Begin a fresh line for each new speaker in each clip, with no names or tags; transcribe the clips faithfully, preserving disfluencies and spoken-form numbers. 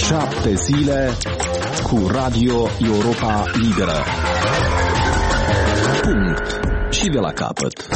Șapte zile cu Radio Europa Liberă. Punct. Și de la capăt.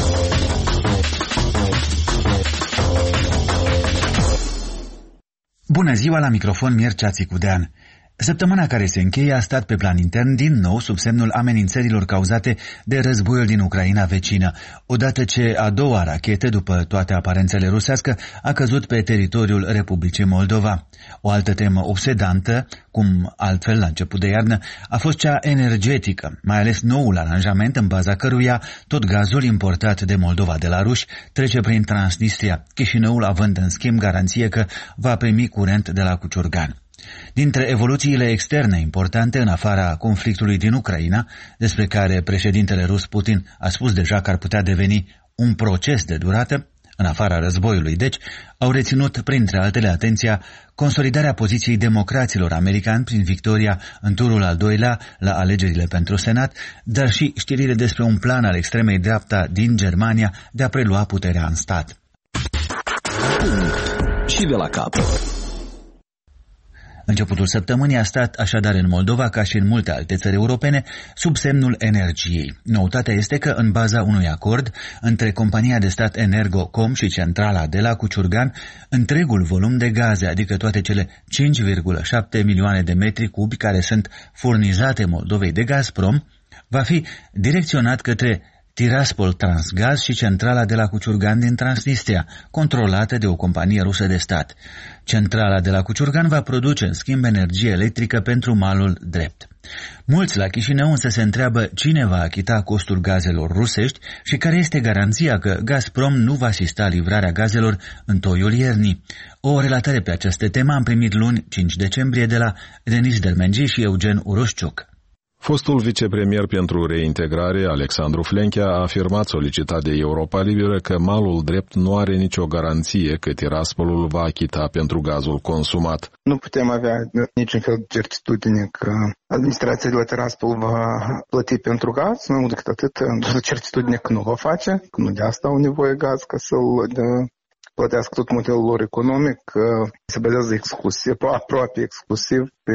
Bună ziua, la microfon Mircea Țicudean. Săptămâna care se încheie a stat pe plan intern din nou sub semnul amenințărilor cauzate de războiul din Ucraina vecină, odată ce a doua rachetă, după toate aparențele rusească, a căzut pe teritoriul Republicii Moldova. O altă temă obsedantă, cum altfel la început de iarnă, a fost cea energetică, mai ales noul aranjament în baza căruia tot gazul importat de Moldova de la ruși trece prin Transnistria, Chișinăul având în schimb garanție că va primi curent de la Cuciurgan. Dintre evoluțiile externe importante în afara conflictului din Ucraina, despre care președintele rus Putin a spus deja că ar putea deveni un proces de durată, în afara războiului, deci, au reținut, printre altele, atenția consolidarea poziției democraților americani prin victoria în turul al doilea la alegerile pentru Senat, dar și știrile despre un plan al extremei dreapta din Germania de a prelua puterea în stat.
Punct. Și de la capăt.
Începutul săptămânii a stat așadar în Moldova, ca și în multe alte țări europene, sub semnul energiei. Noutatea este că, în baza unui acord între compania de stat Energocom și centrala de la Cuciurgan, întregul volum de gaze, adică toate cele cinci virgulă șapte milioane de metri cubi care sunt furnizate Moldovei de Gazprom, va fi direcționat către Tiraspol Transgaz și centrala de la Cuciurgan din Transnistria, controlată de o companie rusă de stat. Centrala de la Cuciurgan va produce, în schimb, energie electrică pentru malul drept. Mulți la Chișinău însă se întreabă cine va achita costul gazelor rusești și care este garanția că Gazprom nu va asista livrarea gazelor în toiul iernii. O relatare pe această temă am primit luni, cinci decembrie, de la Denis Dermengi și Eugen Uroșciuc.
Fostul vicepremier pentru reintegrare, Alexandru Flenchea, a afirmat, solicitat de Europa Liberă, că malul drept nu are nicio garanție că Tiraspolul va achita pentru gazul consumat.
Nu putem avea niciun fel de certitudine că administrația de la Tiraspol va plăti pentru gaz, nu decât atât, certitudine că nu va face, că nu de asta au nevoie gaz ca să-l plătească tot modelul lor economic, se bazează exclusiv, aproape exclusiv pe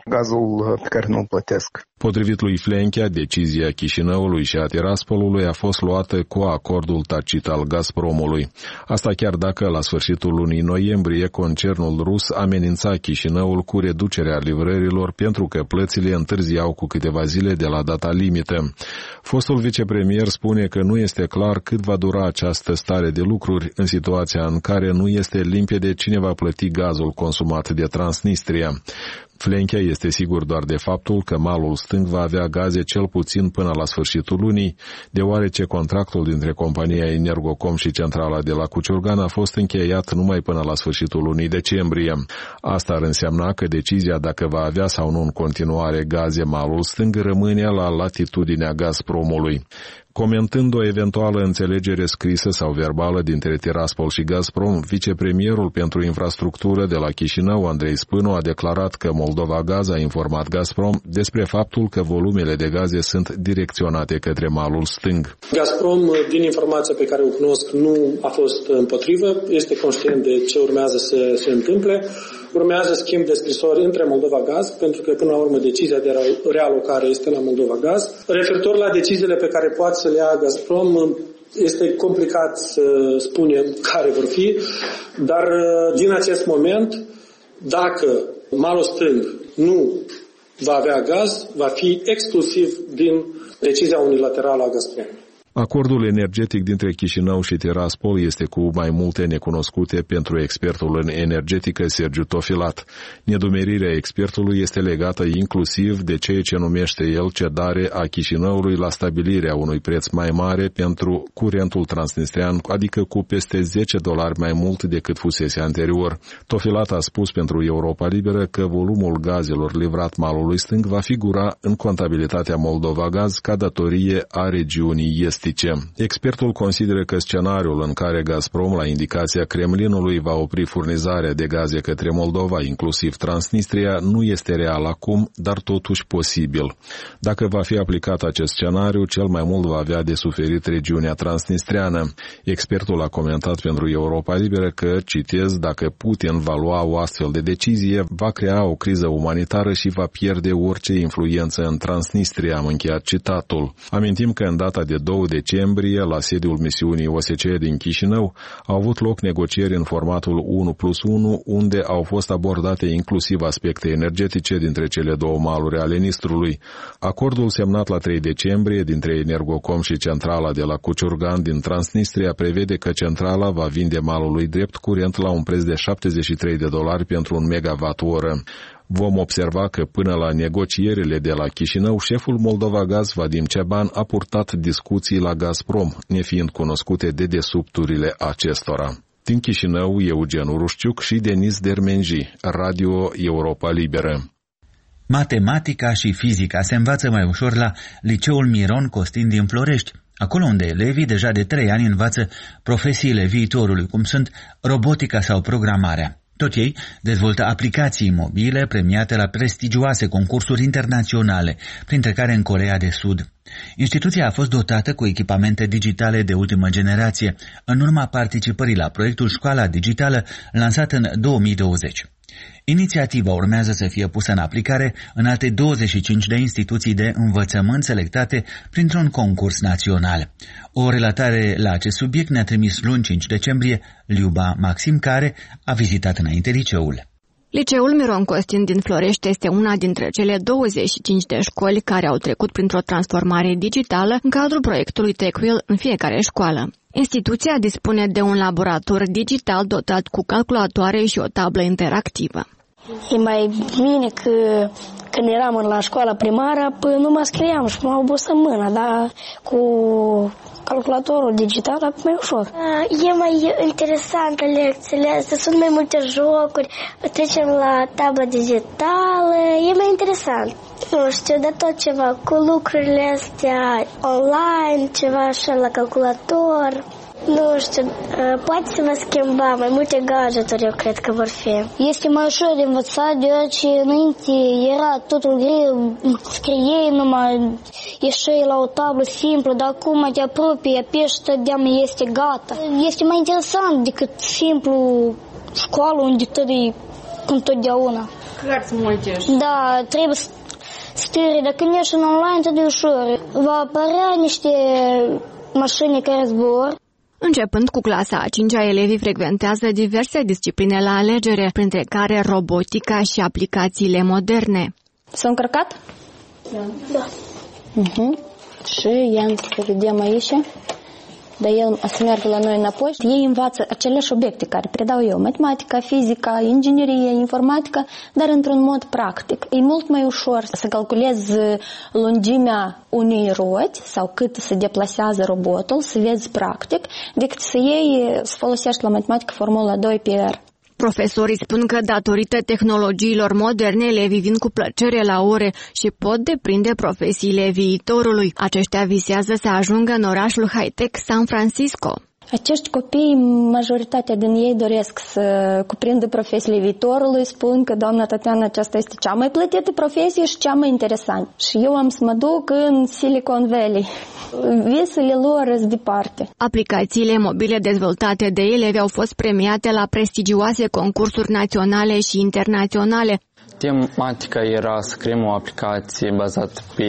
gazul pe care nu îl plătesc.
Potrivit lui Flenchea, decizia Chișinăului și a Tiraspolului a fost luată cu acordul tacit al Gazpromului. Asta chiar dacă la sfârșitul lunii noiembrie concernul rus amenința Chișinăul cu reducerea livrărilor pentru că plățile întârziau cu câteva zile de la data limită. Fostul vicepremier spune că nu este clar cât va dura această stare de lucruri în situația în care nu este limpede cine va plăti gazul consumat de Transnistria. Flenchea este sigur doar de faptul că malul stâng va avea gaze cel puțin până la sfârșitul lunii, deoarece contractul dintre compania Energocom și centrala de la Cuciurgan a fost încheiat numai până la sfârșitul lunii decembrie. Asta ar însemna că decizia dacă va avea sau nu în continuare gaze malul stâng rămâne la latitudinea Gazpromului. Comentând o eventuală înțelegere scrisă sau verbală dintre Tiraspol și Gazprom, vicepremierul pentru infrastructură de la Chișinău, Andrei Spânu, a declarat că Moldova Gaz a informat Gazprom despre faptul că volumele de gaze sunt direcționate către malul stâng.
Gazprom, din informația pe care o cunosc, nu a fost împotrivă, este conștient de ce urmează să se întâmple. Urmează schimb de scrisori între Moldova Gaz, pentru că până la urmă decizia de realocare este la Moldova Gaz. Referitor la deciziile pe care poate să le ia Gazprom, este complicat să spunem care vor fi, dar din acest moment, dacă malul stâng nu va avea gaz, va fi exclusiv din decizia unilaterală a Gazprom.
Acordul energetic dintre Chișinău și Tiraspol este cu mai multe necunoscute pentru expertul în energetică Sergiu Tofilat. Nedumerirea expertului este legată inclusiv de ceea ce numește el cedare a Chișinăului la stabilirea unui preț mai mare pentru curentul transnistrian, adică cu peste zece dolari mai mult decât fusese anterior. Tofilat a spus pentru Europa Liberă că volumul gazelor livrat malului stâng va figura în contabilitatea Moldova Gaz ca datorie a regiunii estice. logistice. Expertul consideră că scenariul în care Gazprom, la indicația Kremlinului, va opri furnizarea de gaze către Moldova, inclusiv Transnistria, nu este real acum, dar totuși posibil. Dacă va fi aplicat acest scenariu, cel mai mult va avea de suferit regiunea transnistriană. Expertul a comentat pentru Europa Liberă că, citez, dacă Putin va lua o astfel de decizie, va crea o criză umanitară și va pierde orice influență în Transnistria, am încheiat citatul. Amintim că în data de doi decembrie, la sediul misiunii O S C E din Chișinău, au avut loc negocieri în formatul unu plus unu, unde au fost abordate inclusiv aspecte energetice dintre cele două maluri ale Nistrului. Acordul semnat la trei decembrie dintre Energocom și centrala de la Cuciurgan din Transnistria prevede că centrala va vinde malului drept curent la un preț de șaptezeci și trei de dolari pentru un megawatt-oră. Vom observa că până la negocierile de la Chișinău, șeful Moldova Gaz, Vadim Ceban, a purtat discuții la Gazprom, nefiind cunoscute dedesubturile acestora. Din Chișinău, Eugen Urușciuc și Denis Dermenji, Radio Europa Liberă.
Matematica și fizica se învață mai ușor la Liceul Miron Costin din Florești, acolo unde elevii deja de trei ani învață profesiile viitorului, cum sunt robotica sau programarea. Tot ei dezvoltă aplicații mobile premiate la prestigioase concursuri internaționale, printre care în Coreea de Sud. Instituția a fost dotată cu echipamente digitale de ultimă generație, în urma participării la proiectul Școala Digitală, lansat în două mii douăzeci. Inițiativa urmează să fie pusă în aplicare în alte douăzeci și cinci de instituții de învățământ selectate printr-un concurs național. O relatare la acest subiect ne-a trimis luni cinci decembrie Liuba Maxim, care a vizitat înainte liceul.
Liceul Miron Costin din Florești este una dintre cele douăzeci și cinci de școli care au trecut printr-o transformare digitală în cadrul proiectului TechWheel în fiecare școală. Instituția dispune de un laborator digital dotat cu calculatoare și o tablă interactivă.
E mai bine că când eram la școala primară, până nu mă scriam și mă obosă mâna, dar cu calculatorul digital e mai ușor.
E mai interesantă lecțiile astea, sunt mai multe jocuri, trecem la tabla digitală, e mai interesant. Nu știu, de tot ceva, cu lucrurile astea online, ceva așa la calculator. Nu știu, poate să vă schimba mai multe gadgeturi, eu cred că vor fi.
Este mai ușor de învățat, deoarece înainte era totul greu, scriei numai, ieșei la o tablă simplă, dar acum te apropii, apeși, tădeam, este gata. Este mai interesant decât simplu școală unde tot e cum totdeauna.
Clar sunt multe.
Da, trebuie să stări, dacă nu ești în online, tot e ușor. Va apărea niște mașini care zbor.
Începând cu clasa a cincea, elevii frecventează diverse discipline la alegere, printre care robotica și aplicațiile moderne.
S-a încărcat?
Da.
Da. Uh-huh. Și i-am să vedem aici. Dar el o să meargă la noi înapoi. Ei învață aceleași obiecte care predau eu, matematica, fizica, inginerie, informatică, dar într-un mod practic. E mult mai ușor să calculezi lungimea unei roți sau cât se deplasează robotul, să vezi practic, decât să iei, să folosești la matematică formula doi pe R.
Profesorii spun că datorită tehnologiilor moderne, elevii vin cu plăcere la ore și pot deprinde profesiile viitorului. Aceștia visează să ajungă în orașul high-tech San Francisco.
Acești copii, majoritatea din ei doresc să cuprindă profesiile viitorului, spun că, doamna Tatiana, aceasta este cea mai plătită profesie și cea mai interesantă. Și eu am să mă duc în Silicon Valley. Visele lor sunt departe.
Aplicațiile mobile dezvoltate de elevi au fost premiate la prestigioase concursuri naționale și internaționale.
Tematica era să creăm o aplicație bazată pe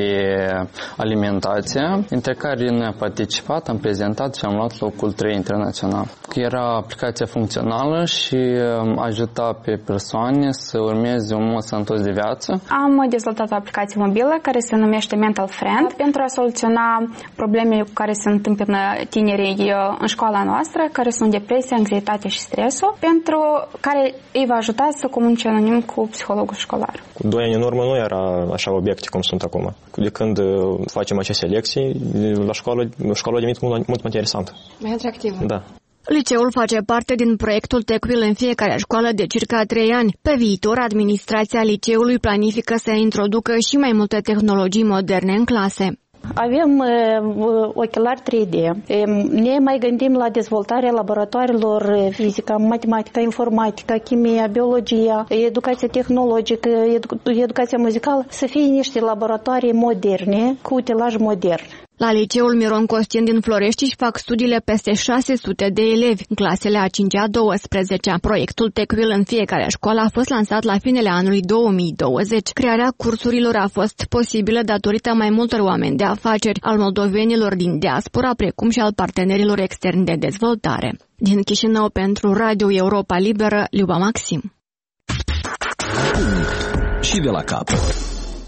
alimentație, între care noi am participat, am prezentat și am luat locul trei internațional. Era aplicația funcțională și ajuta pe persoane să urmeze un mod sănătos de viață.
Am dezvoltat o aplicație mobilă care se numește Mental Friend pentru a soluționa problemele cu care se întâmplă tinerii în școala noastră, care sunt depresia, anxietatea și stresul, pentru care îi va ajuta să comunice anonim cu psihologul școlar.
Cu doi ani în urmă nu era așa obiecte cum sunt acum. De când facem aceste lecții, la școală, școala a devenit mult, mult mai interesantă.
Mai atractivă.
Da.
Liceul face parte din proiectul TechWheel în fiecare școală de circa trei ani. Pe viitor, administrația liceului planifică să introducă și mai multe tehnologii moderne în clase.
Avem uh, ochelari trei D. Ne mai gândim la dezvoltarea laboratoarelor fizică, matematică, informatică, chimia, biologia, educația tehnologică, edu- educația muzicală, să fie niște laboratoare moderne, cu utilaj modern.
La liceul Miron Costin din Florești își fac studiile peste șase sute de elevi, în clasele a cincea douăsprezecea. Proiectul TechWheel în fiecare școală a fost lansat la finele anului două mii douăzeci. Crearea cursurilor a fost posibilă datorită mai multor oameni de afaceri, al moldovenilor din diaspora, precum și al partenerilor externi de dezvoltare. Din Chișinău pentru Radio Europa Liberă, Liuba Maxim.
Și de la capăt.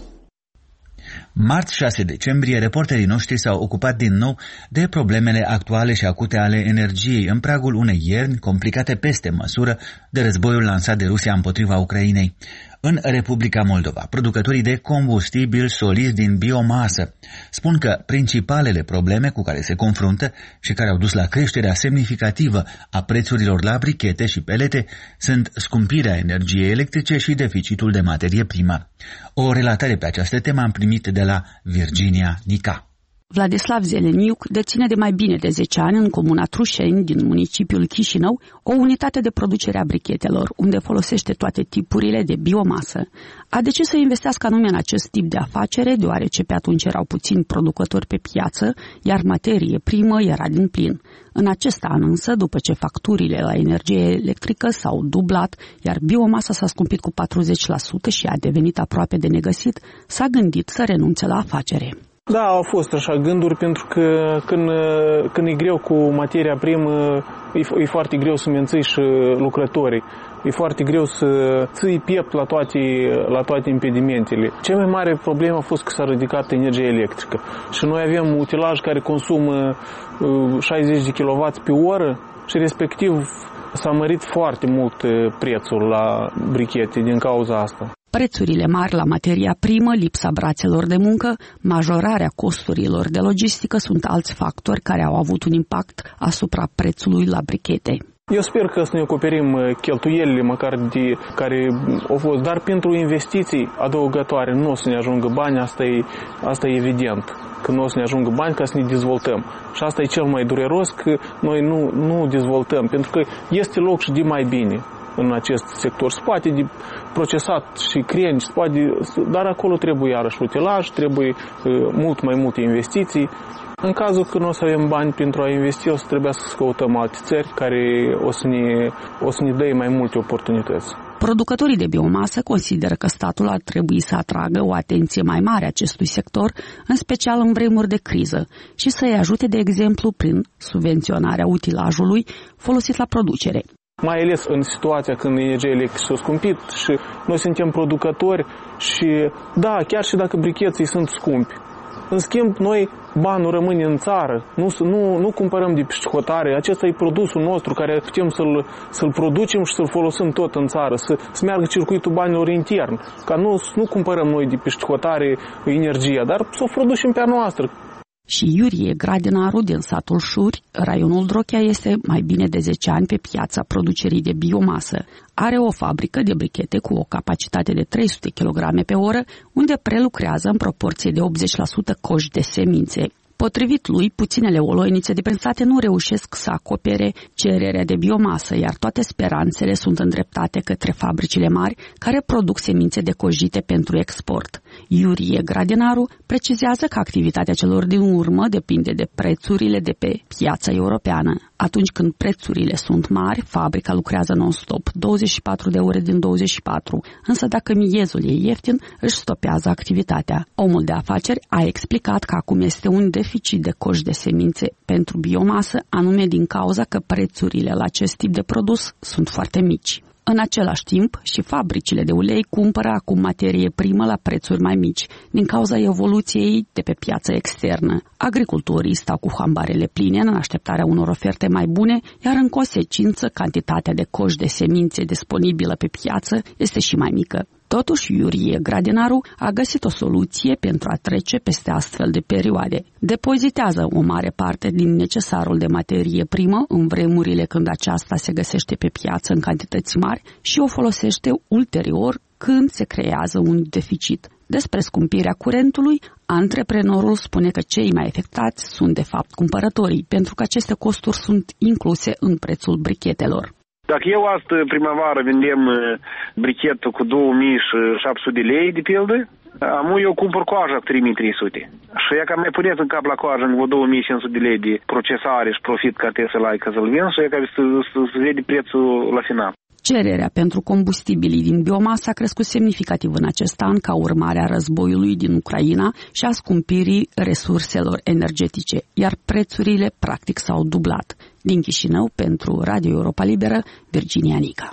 Marți șase decembrie, reporterii noștri s-au ocupat din nou de problemele actuale și acute ale energiei în pragul unei ierni complicate peste măsură de războiul lansat de Rusia împotriva Ucrainei. În Republica Moldova, producătorii de combustibil solizi din biomasă spun că principalele probleme cu care se confruntă și care au dus la creșterea semnificativă a prețurilor la brichete și pelete sunt scumpirea energiei electrice și deficitul de materie primă. O relatare pe această temă am primit de la Virginia Nica.
Vladislav Zeleniuc deține de mai bine de zece ani în comuna Trușeni din municipiul Chișinău o unitate de producere a brichetelor, unde folosește toate tipurile de biomasă. A decis să investească anume în acest tip de afacere, deoarece pe atunci erau puțini producători pe piață, iar materie primă era din plin. În acest an însă, după ce facturile la energie electrică s-au dublat, iar biomasa s-a scumpit cu patruzeci la sută și a devenit aproape de negăsit, s-a gândit să renunțe la afacere.
Da, au fost așa gânduri, pentru că când, când e greu cu materia primă, e, e foarte greu să menții și lucrătorii. E foarte greu să ții piept la toate, la toate impedimentele. Cea mai mare problemă a fost că s-a ridicat energia electrică. Și noi avem utilaj care consumă șaizeci de kilowați pe oră și respectiv s-a mărit foarte mult prețul la brichete din cauza asta.
Prețurile mari la materia primă, lipsa brațelor de muncă, majorarea costurilor de logistică sunt alți factori care au avut un impact asupra prețului la brichete.
Eu sper că să ne acoperim cheltuielile măcar de care au fost, dar pentru investiții adăugătoare nu o să ne ajungă bani, asta e, asta e evident, că nu o să ne ajungă bani ca să ne dezvoltăm. Și asta e cel mai dureros, că noi nu, nu dezvoltăm, pentru că este loc și de mai bine în acest sector. Se poate de procesat și creni, se poate, dar acolo trebuie iarăși utilaj, trebuie mult mai multe investiții. În cazul că nu o să avem bani pentru a investi, o să trebuie să căutăm alte țări care o să ne, o să ne dea mai multe oportunități.
Producătorii de biomasă consideră că statul ar trebui să atragă o atenție mai mare acestui sector, în special în vremuri de criză, și să-i ajute, de exemplu, prin subvenționarea utilajului folosit la producere.
Mai ales în situația când energia electrică s-a scumpit și noi suntem producători și, da, chiar și dacă bricheții sunt scumpi, în schimb, noi banul rămâne în țară, nu, nu, nu cumpărăm de pișcotare, acesta e produsul nostru care putem să-l, să-l producem și să-l folosim tot în țară, să, să meargă circuitul banilor intern, ca nu, nu cumpărăm noi de pișcotare energia, dar să o producem pe a noastră.
Și Iurie Gradinaru din satul Șuri, raionul Drochea, este mai bine de zece ani pe piața producerii de biomasă. Are o fabrică de brichete cu o capacitate de trei sute kilograme pe oră, unde prelucrează în proporție de optzeci la sută coși de semințe. Potrivit lui, puținele oloinițe depensate nu reușesc să acopere cererea de biomasă, iar toate speranțele sunt îndreptate către fabricile mari care produc semințe decojite pentru export. Iurie Gradinaru precizează că activitatea celor din urmă depinde de prețurile de pe piața europeană. Atunci când prețurile sunt mari, fabrica lucrează non-stop, douăzeci și patru de ore din douăzeci și patru, însă dacă miezul e ieftin, își stopează activitatea. Omul de afaceri a explicat că acum este un deficit de coși de semințe pentru biomasă, anume din cauza că prețurile la acest tip de produs sunt foarte mici. În același timp, și fabricile de ulei cumpără acum materie primă la prețuri mai mici, din cauza evoluției de pe piața externă. Agricultorii stau cu hambarele pline în așteptarea unor oferte mai bune, iar în consecință, cantitatea de coși de semințe disponibilă pe piață este și mai mică. Totuși, Iurie Gradinaru a găsit o soluție pentru a trece peste astfel de perioade. Depozitează o mare parte din necesarul de materie primă în vremurile când aceasta se găsește pe piață în cantități mari și o folosește ulterior când se creează un deficit. Despre scumpirea curentului, antreprenorul spune că cei mai afectați sunt de fapt cumpărătorii, pentru că aceste costuri sunt incluse în prețul brichetelor.
Dacă eu astă primăvară vindem brichetul cu două mii șapte sute de lei, de pildă, amu eu cumpăr coaja cu trei mii trei sute. Și ea ca mai puneți în cap la coajă în două mii cinci sute de lei de procesare și profit ca te să-l ai, că să-l vin, și ea ca să, să, să vede prețul la final.
Cererea pentru combustibilii din biomasă a crescut semnificativ în acest an ca urmare a războiului din Ucraina și a scumpirii resurselor energetice, iar prețurile practic s-au dublat. Din Chișinău, pentru Radio Europa Liberă, Virginia Nica.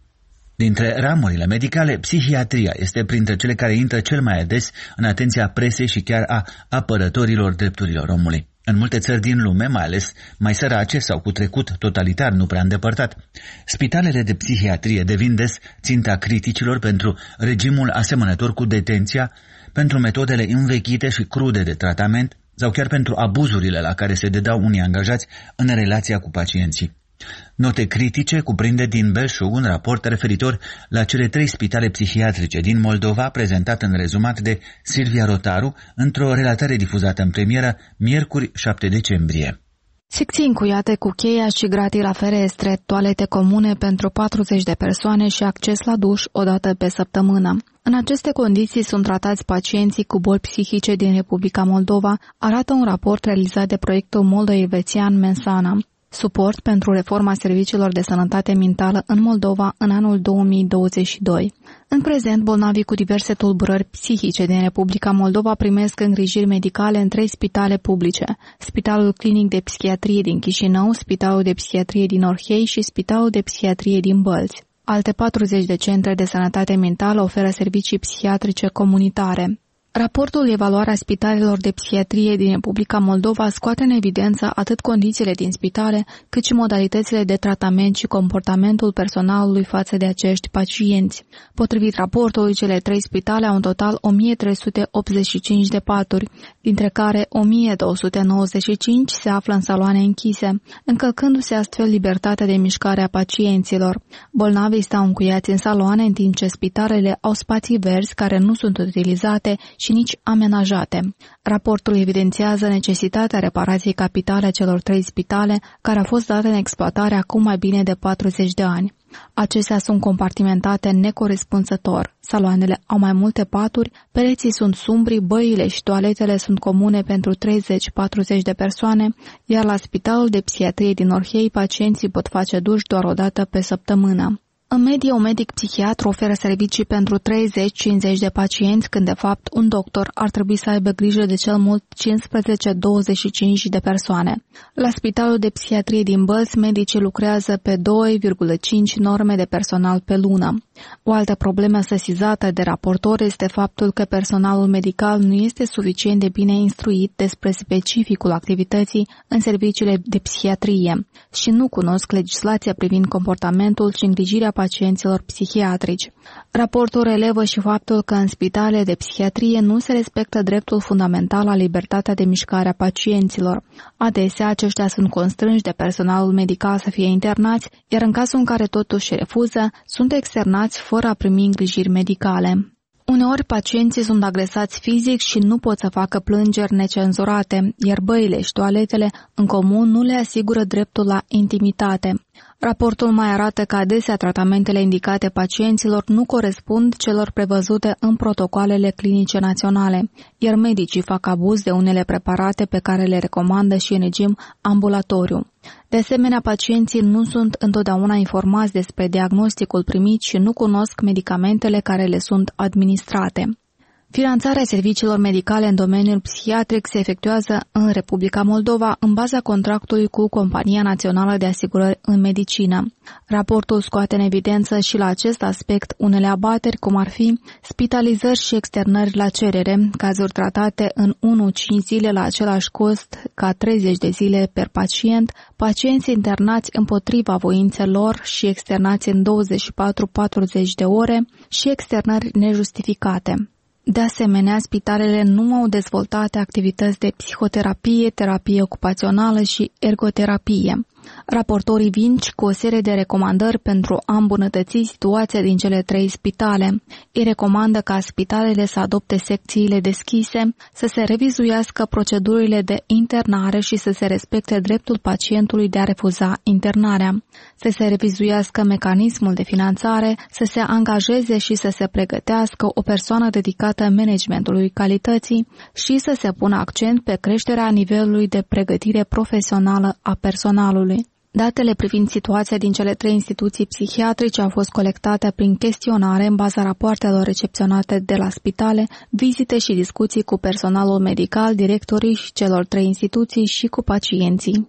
Dintre ramurile medicale, psihiatria este printre cele care intră cel mai des în atenția presei și chiar a apărătorilor drepturilor omului. În multe țări din lume, mai ales mai sărace sau cu trecut totalitar nu prea îndepărtat, spitalele de psihiatrie devin des ținta criticilor pentru regimul asemănător cu detenția, pentru metodele învechite și crude de tratament sau chiar pentru abuzurile la care se dedau unii angajați în relația cu pacienții. Note critice cuprinde din belșug un raport referitor la cele trei spitale psihiatrice din Moldova, prezentat în rezumat de Silvia Rotaru într-o relatare difuzată în premieră miercuri șapte decembrie.
Secții încuiate cu cheia și gratii la ferestre, toalete comune pentru patruzeci de persoane și acces la duș o dată pe săptămână. În aceste condiții sunt tratați pacienții cu boli psihice din Republica Moldova, arată un raport realizat de proiectul moldo-elvețian Mensana. Suport pentru reforma serviciilor de sănătate mentală în Moldova în anul două mii douăzeci și doi. În prezent, bolnavii cu diverse tulburări psihice din Republica Moldova primesc îngrijiri medicale în trei spitale publice: Spitalul Clinic de Psihiatrie din Chișinău, Spitalul de Psihiatrie din Orhei și Spitalul de Psihiatrie din Bălți. Alte patruzeci de centre de sănătate mentală oferă servicii psihiatrice comunitare. Raportul Evaluarea spitalelor de psihiatrie din Republica Moldova scoate în evidență atât condițiile din spitale, cât și modalitățile de tratament și comportamentul personalului față de acești pacienți. Potrivit raportului, cele trei spitale au în total o mie trei sute optzeci și cinci de paturi, dintre care o mie două sute nouăzeci și cinci se află în saloane închise, încălcându-se astfel libertatea de mișcare a pacienților. Bolnavii stau încuiați în saloane, în timp ce spitalele au spații verzi care nu sunt utilizate și nici amenajate. Raportul evidențiază necesitatea reparației capitale a celor trei spitale, care au fost date în exploatare acum mai bine de patruzeci de ani. Acestea sunt compartimentate necorespunzător. Saloanele au mai multe paturi, pereții sunt sumbri, băile și toaletele sunt comune pentru treizeci-patruzeci de persoane, iar la Spitalul de Psihiatrie din Orhei pacienții pot face duș doar o dată pe săptămână. În medie, un medic psihiatru oferă servicii pentru treizeci-cincizeci de pacienți, când de fapt un doctor ar trebui să aibă grijă de cel mult cincisprezece-douăzeci și cinci de persoane. La Spitalul de Psihiatrie din Bălți, medicii lucrează pe doi virgulă cinci norme de personal pe lună. O altă problemă sesizată de raportor este faptul că personalul medical nu este suficient de bine instruit despre specificul activității în serviciile de psihiatrie și nu cunosc legislația privind comportamentul și îngrijirea pacienților psihiatrici. Raportul relevă și faptul că în spitale de psihiatrie nu se respectă dreptul fundamental la libertatea de mișcare a pacienților. Adesea, aceștia sunt constrânși de personalul medical să fie internați, iar în cazul în care totuși refuză, sunt externați fără a primi îngrijiri medicale. Uneori pacienții sunt agresați fizic și nu pot să facă plângeri necenzurate, iar băile și toaletele în comun nu le asigură dreptul la intimitate. Raportul mai arată că adesea tratamentele indicate pacienților nu corespund celor prevăzute în protocoalele clinice naționale, iar medicii fac abuz de unele preparate pe care le recomandă și în regim ambulatoriu. De asemenea, pacienții nu sunt întotdeauna informați despre diagnosticul primit și nu cunosc medicamentele care le sunt administrate. Finanțarea serviciilor medicale în domeniul psihiatric se efectuează în Republica Moldova în baza contractului cu Compania Națională de Asigurări în Medicină. Raportul scoate în evidență și la acest aspect unele abateri, cum ar fi spitalizări și externări la cerere, cazuri tratate în unu-cinci zile la același cost ca treizeci de zile per pacient, pacienți internați împotriva voinței lor și externați în douăzeci și patru-patruzeci de ore și externări nejustificate. De asemenea, spitalele nu au dezvoltate activități de psihoterapie, terapie ocupațională și ergoterapie. Raportorii vin cu o serie de recomandări pentru a îmbunătăți situația din cele trei spitale. Ei recomandă ca spitalele să adopte secțiile deschise, să se revizuiască procedurile de internare și să se respecte dreptul pacientului de a refuza internarea, să se revizuiască mecanismul de finanțare, să se angajeze și să se pregătească o persoană dedicată managementului calității și să se pună accent pe creșterea nivelului de pregătire profesională a personalului. Datele privind situația din cele trei instituții psihiatrice au fost colectate prin chestionare în baza rapoartelor recepționate de la spitale, vizite și discuții cu personalul medical, directorii și celor trei instituții și cu pacienții.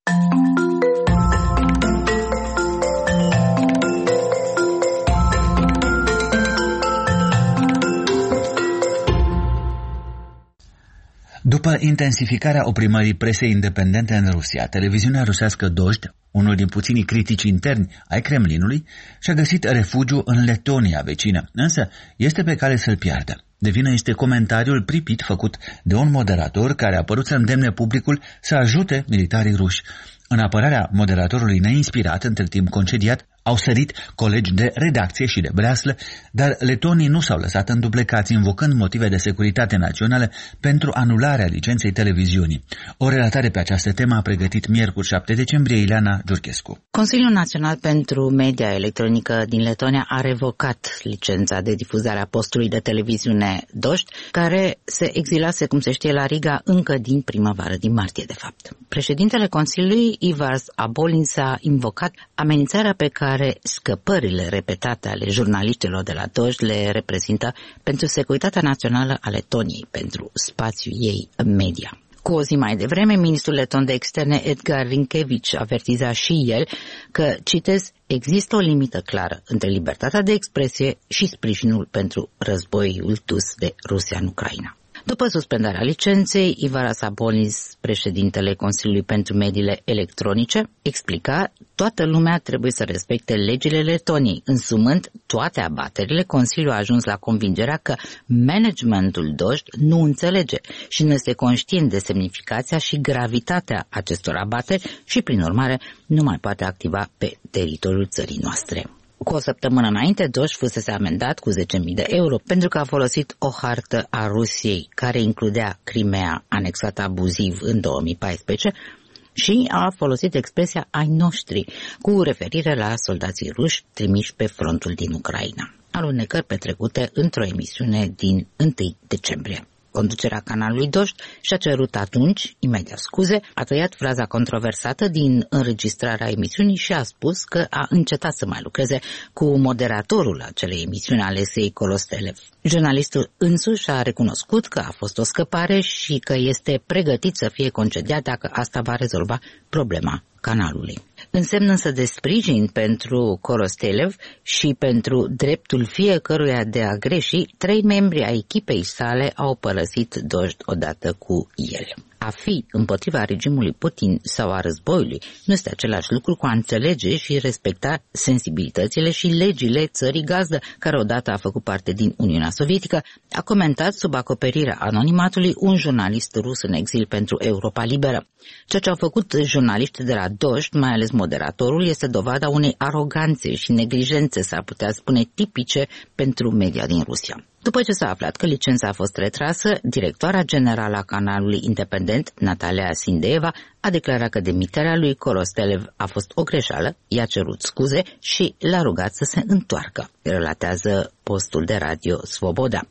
După intensificarea oprimării presei independente în Rusia, televiziunea rusească Dojd, unul din puținii critici interni ai Kremlinului, și-a găsit refugiu în Letonia vecină, însă este pe cale să-l piardă. De vină este comentariul pripit făcut de un moderator care a părut să îndemne publicul să ajute militarii ruși. În apărarea moderatorului neinspirat, între timp concediat, au sărit colegi de redacție și de breaslă, dar letonii nu s-au lăsat înduplecați, invocând motive de securitate națională pentru anularea licenței televiziunii. O relatare pe această temă a pregătit miercuri șapte decembrie Ileana Giurchescu.
Consiliul Național pentru Media Electronică din Letonia a revocat licența de difuzare a postului de televiziune Dojd, care se exilase, cum se știe, la Riga încă din primăvară, din martie de fapt. Președintele Consiliului, Ivars Abolins, a invocat amenințarea pe care care scăpările repetate ale jurnaliștilor de la Dojd le reprezintă pentru securitatea națională a Letoniei, pentru spațiul ei media. Cu o zi mai devreme, ministrul leton de externe Edgar Rinkevici avertiza și el că, citez, există o limită clară între libertatea de expresie și sprijinul pentru războiul dus de Rusia în Ucraina. După suspendarea licenței, Ivars Abolins, președintele Consiliului pentru Mediile Electronice, explica: toată lumea trebuie să respecte legile Letoniei. Însumând toate abaterile, Consiliul a ajuns la convingerea că managementul Dojd nu înțelege și nu este conștient de semnificația și gravitatea acestor abateri și, prin urmare, nu mai poate activa pe teritoriul țării noastre. Cu o săptămână înainte, Dojd fusese amendat cu zece mii de euro pentru că a folosit o hartă a Rusiei care includea Crimea anexată abuziv în două mii paisprezece și a folosit expresia ai noștri cu referire la soldații ruși trimiși pe frontul din Ucraina. Alunecări petrecute într-o emisiune din întâi decembrie. Conducerea canalului Dojd și-a cerut atunci, imediat scuze, a tăiat fraza controversată din înregistrarea emisiunii și a spus că a încetat să mai lucreze cu moderatorul acelei emisiuni, Alexei Korostelev. Jurnalistul însuși a recunoscut că a fost o scăpare și că este pregătit să fie concediat dacă asta va rezolva problema canalului. În semn însă de sprijin pentru Korostelev și pentru dreptul fiecăruia de a greși, trei membri ai echipei sale au părăsit Dojd odată cu el. A fi împotriva regimului Putin sau a războiului nu este același lucru cu a înțelege și respecta sensibilitățile și legile țării gazdă, care odată a făcut parte din Uniunea Sovietică, a comentat sub acoperirea anonimatului un jurnalist rus în exil pentru Europa Liberă. Ceea ce au făcut jurnaliștii de la Dojd, mai ales moderatorul, este dovada unei aroganțe și neglijențe, s-ar putea spune, tipice pentru media din Rusia. După ce s-a aflat că licența a fost retrasă, directoarea generală a canalului independent, Natalia Sindeeva, a declarat că demiterea lui Korostelev a fost o greșeală, i-a cerut scuze și l-a rugat să se întoarcă, relatează postul de radio Svoboda.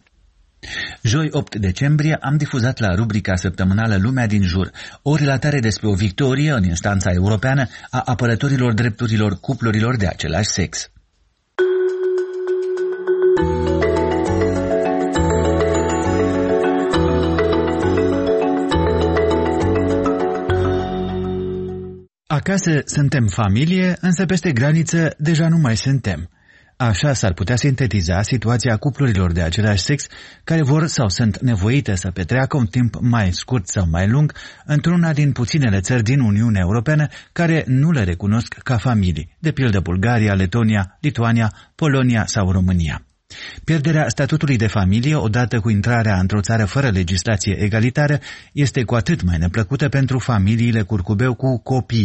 Joi opt decembrie am difuzat la rubrica săptămânală Lumea din jur o relatare despre o victorie în instanța europeană a apărătorilor drepturilor cuplurilor de același sex. Acasă suntem familie, însă peste graniță deja nu mai suntem. Așa s-ar putea sintetiza situația cuplurilor de același sex care vor sau sunt nevoite să petreacă un timp mai scurt sau mai lung într-una din puținele țări din Uniunea Europeană care nu le recunosc ca familii, de pildă Bulgaria, Letonia, Lituania, Polonia sau România. Pierderea statutului de familie, odată cu intrarea într-o țară fără legislație egalitară, este cu atât mai neplăcută pentru familiile curcubeu cu copii.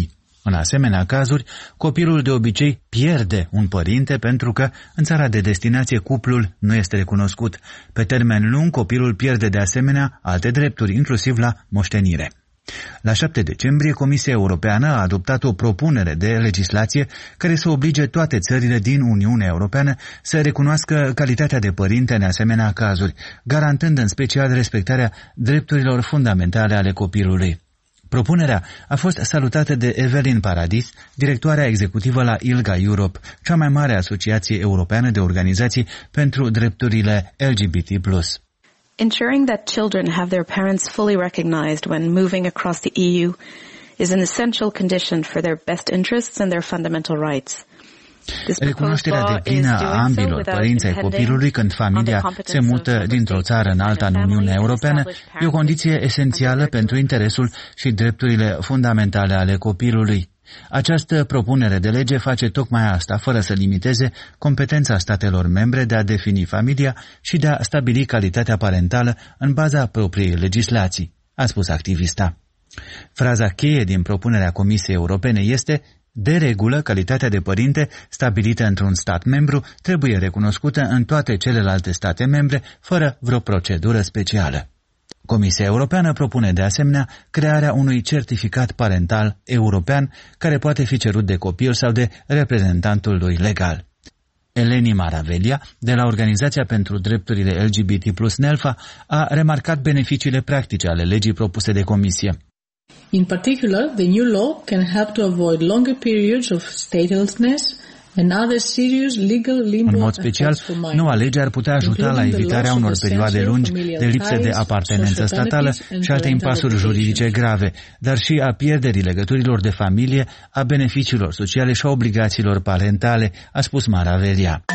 În asemenea cazuri, copilul de obicei pierde un părinte pentru că în țara de destinație cuplul nu este recunoscut. Pe termen lung, copilul pierde de asemenea alte drepturi, inclusiv la moștenire. La șapte decembrie, Comisia Europeană a adoptat o propunere de legislație care să oblige toate țările din Uniunea Europeană să recunoască calitatea de părinte în asemenea cazuri, garantând în special respectarea drepturilor fundamentale ale copilului. Propunerea a fost salutată de Evelyn Paradis, directoarea executivă la ILGA Europe, cea mai mare asociație europeană de organizații pentru drepturile L G B T plus.
Ensuring that children have their parents fully recognized when moving across the E U is an essential condition for their best interests and their fundamental rights.
Recunoașterea deplină a ambilor părinți ai copilului când familia se mută dintr-o țară în alta în Uniunea Europeană e o condiție esențială pentru interesul și drepturile fundamentale ale copilului. Această propunere de lege face tocmai asta, fără să limiteze competența statelor membre de a defini familia și de a stabili calitatea parentală în baza propriei legislații, a spus activista. Fraza cheie din propunerea Comisiei Europene este: de regulă, calitatea de părinte stabilită într-un stat membru trebuie recunoscută în toate celelalte state membre, fără vreo procedură specială. Comisia Europeană propune de asemenea crearea unui certificat parental european care poate fi cerut de copil sau de reprezentantul lui legal. Eleni Maravelia, de la Organizația pentru Drepturile L G B T plus NELFA, a remarcat beneficiile practice ale legii propuse de Comisie.
In particular, the new law can help to avoid longer periods of statelessness and other serious legal limbo.
În mod special, noua lege ar putea ajuta la evitarea unor perioade lungi de lipsă de apartenență statală și alte impasuri juridice grave, dar și a pierderii legăturilor de familie, a beneficiilor sociale și a obligațiilor parentale, a spus Maravelia.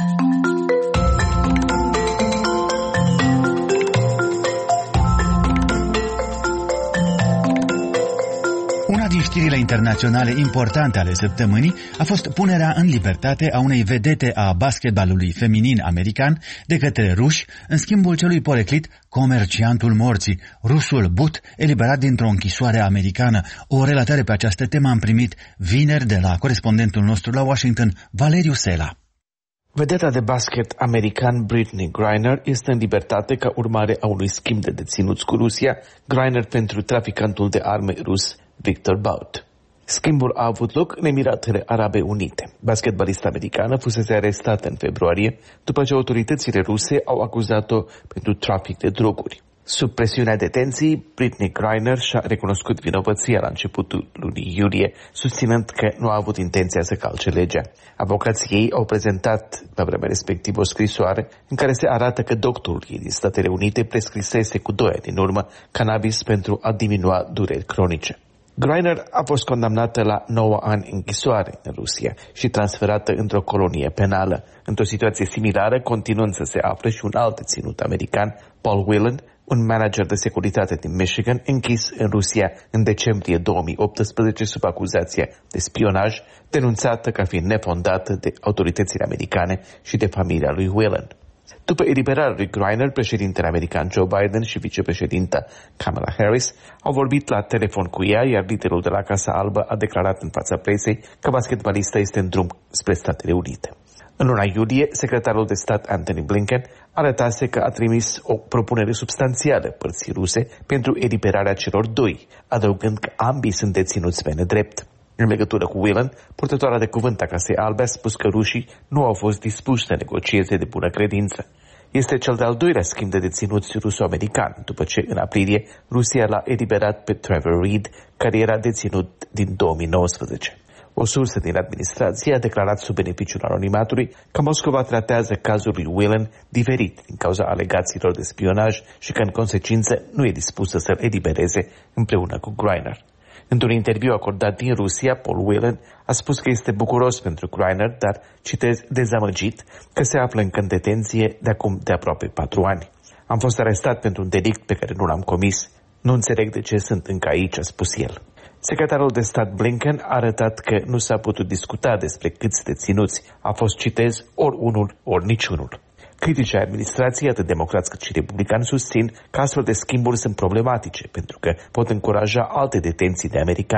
Una din știrile internaționale importante ale săptămânii a fost punerea în libertate a unei vedete a basketbalului feminin american de către ruși, în schimbul celui poreclit comerciantul morții, rusul But, eliberat dintr-o închisoare americană. O relatare pe această temă am primit vineri de la corespondentul nostru la Washington, Valeriu Sela.
Vedeta de basket american Brittney Griner este în libertate ca urmare a unui schimb de deținuți cu Rusia, Griner pentru traficantul de arme rus Victor Bout. Schimbul a avut loc în Emiratele Arabe Unite. Basketbalista americană fusese arestată în februarie după ce autoritățile ruse au acuzat-o pentru trafic de droguri. Sub presiunea detenției, Brittney Griner și-a recunoscut vinovăția la începutul lunii iulie, susținând că nu a avut intenția să calce legea. Avocații ei au prezentat la vremea respectivă o scrisoare în care se arată că doctorul ei din Statele Unite prescrisese cu doi ani în urmă cannabis pentru a diminua dureri cronice. Griner a fost condamnată la nouă ani închisoare în Rusia și transferată într-o colonie penală. Într-o situație similară, continuând să se afle și un alt deținut american, Paul Whelan, un manager de securitate din Michigan, închis în Rusia în decembrie două mii optsprezece sub acuzația de spionaj, denunțată ca fiind nefondată de autoritățile americane și de familia lui Whelan. După eliberarea lui Griner, președintele american Joe Biden și vicepreședinta Kamala Harris au vorbit la telefon cu ea, iar liderul de la Casa Albă a declarat în fața presei că basketbalista este în drum spre Statele Unite. În luna iulie, secretarul de stat Antony Blinken arătase că a trimis o propunere substanțială părții ruse pentru eliberarea celor doi, adăugând că ambii sunt deținuți pe nedrept. În legătură cu Whelan, purtătoarea de cuvânt a Casei Albe a spus că rușii nu au fost dispuși să negocieze de bună credință. Este cel de-al doilea schimb de deținuți ruso-american, după ce în aprilie Rusia l-a eliberat pe Trevor Reed, care era deținut din două mii nouăsprezece. O sursă din administrație a declarat sub beneficiul anonimatului că Moscova tratează cazul lui Whelan diferit din cauza alegațiilor de spionaj și că în consecință nu e dispusă să-l elibereze împreună cu Griner. Într-un interviu acordat din Rusia, Paul Whelan a spus că este bucuros pentru Griner, dar, citez, dezamăgit că se află încă în detenție de acum de aproape patru ani. Am fost arestat pentru un delict pe care nu l-am comis. Nu înțeleg de ce sunt încă aici, a spus el. Secretarul de stat Blinken a arătat că nu s-a putut discuta despre câți deținuți. A fost, citez, ori unul, ori niciunul. Criticii administrației, atât democrați cât și republicani, susțin că astfel de schimburi sunt problematice, pentru că pot încuraja alte detenții de americani,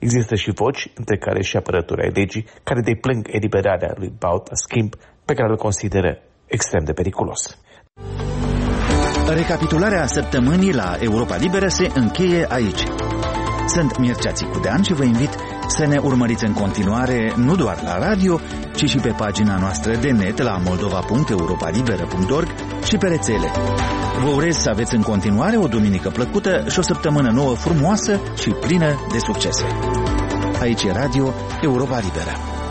Există și voci, între care și apărători ai legii, care deplâng eliberarea lui Baut la schimb, pe care îl consideră extrem de periculos.
Recapitularea săptămânii la Europa Liberă se încheie aici. Sunt Mircea Țicudean și vă invit să ne urmăriți în continuare nu doar la radio, ci și pe pagina noastră de net la moldova punct europa liberă punct org și pe rețele. Vă urez să aveți în continuare o duminică plăcută și o săptămână nouă frumoasă și plină de succese. Aici e Radio Europa Liberă.